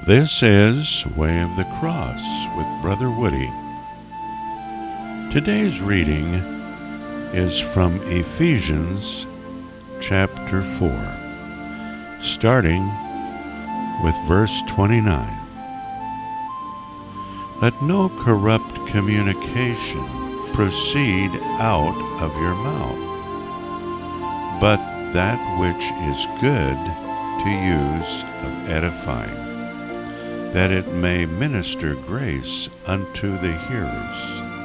This is Way of the Cross with Brother Woody. Today's reading is from Ephesians chapter 4, starting with verse 29. Let no corrupt communication proceed out of your mouth, but that which is good to use of edifying, that it may minister grace unto the hearers.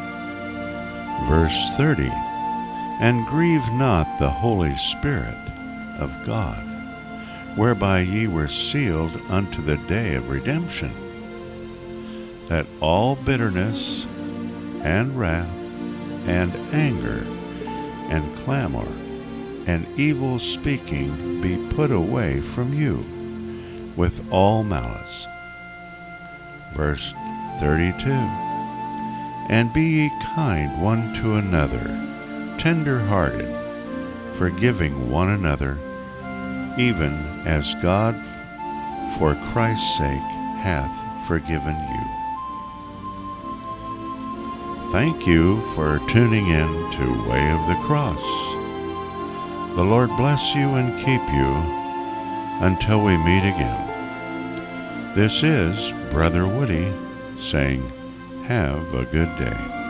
Verse 30, and grieve not the Holy Spirit of God, whereby ye were sealed unto the day of redemption, that all bitterness and wrath and anger and clamor and evil speaking be put away from you with all malice. Verse 32, and be ye kind one to another, tender-hearted, forgiving one another, even as God for Christ's sake hath forgiven you. Thank you for tuning in to Way of the Cross. The Lord bless you and keep you until we meet again. This is Brother Woody saying, have a good day.